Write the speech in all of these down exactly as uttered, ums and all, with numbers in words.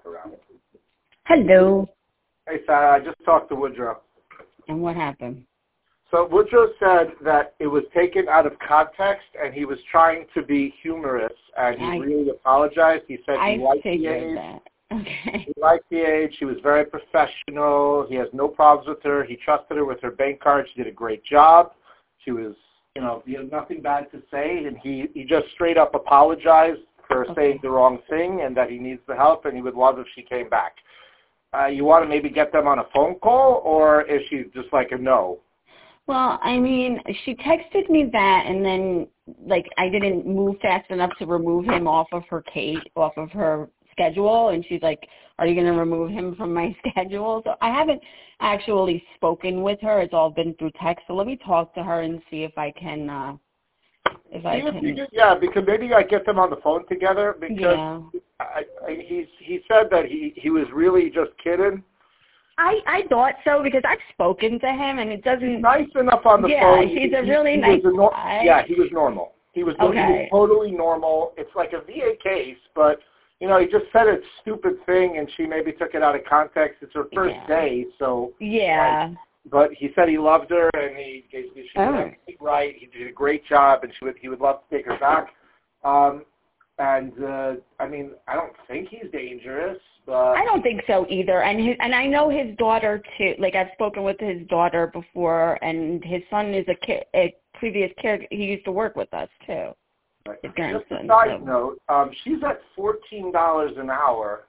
walk around. Hello. Hey, Sarah, I just talked to Woodrow. And what happened? So Woodrow said that it was taken out of context, and he was trying to be humorous, and he I, really apologized. He said I he liked the figured age. that. Okay. He liked the age. She was very professional. He has no problems with her. He trusted her with her bank card. She did a great job. She was, you know, he had nothing bad to say, and he, he just straight up apologized for Okay. saying the wrong thing and that he needs the help, and he would love if she came back. Uh, you want to maybe get them on a phone call, or is she just like a no? Well, I mean, she texted me that, and then, like, I didn't move fast enough to remove him off of her case, off of her schedule, and she's like, are you going to remove him from my schedule? So I haven't actually spoken with her. It's all been through text. So let me talk to her and see if I can, uh, if I If can. you could, yeah, because maybe I get them on the phone together, because Yeah. I, I, he's, he said that he, he was really just kidding. I, I thought so because I've spoken to him and it doesn't. He's nice enough on the yeah, phone. he's he, a really he, he nice was a nor- guy. Yeah, he was normal. He was, Okay. he was totally normal. It's like a V A case, but, you know, he just said a stupid thing, and she maybe took it out of context. It's her first Yeah. day, so. Yeah. Like, but he said he loved her, and he, he she did Oh. everything right. He did a great job, and she would, he would love to take her back. Um, and uh, I mean, I don't think he's dangerous, but I don't think so either. And his, and I know his daughter too. Like I've spoken with his daughter before, and his son is a kid, a previous kid. He used to work with us too. right. His Just a grandson. side So note, um, she's at fourteen dollars an hour.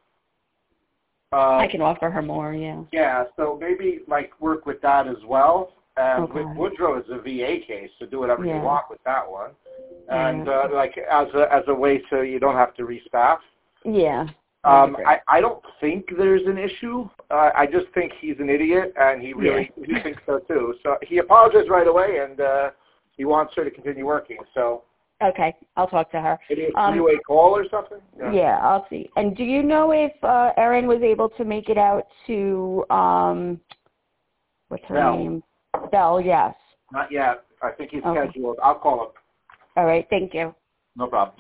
Uh, I can offer her more. Yeah. Yeah, so maybe like work with that as well. And Okay. with Woodrow is a V A case, so do whatever Yeah. you want with that one. And Yeah. uh, like as a as a way so you don't have to restaff. Yeah. Um, I, I don't think there's an issue. Uh, I just think he's an idiot, and he really Yeah. he thinks so too. So he apologized right away, and uh, he wants her to continue working. So Okay, I'll talk to her. maybe a Um, three-way call or something. Yeah, I'll see. And do you know if uh, Erin was able to make it out to, um, what's her Bell. name? Bell, yes. Not yet. I think he's Okay. scheduled. I'll call him. All right, thank you. No problem.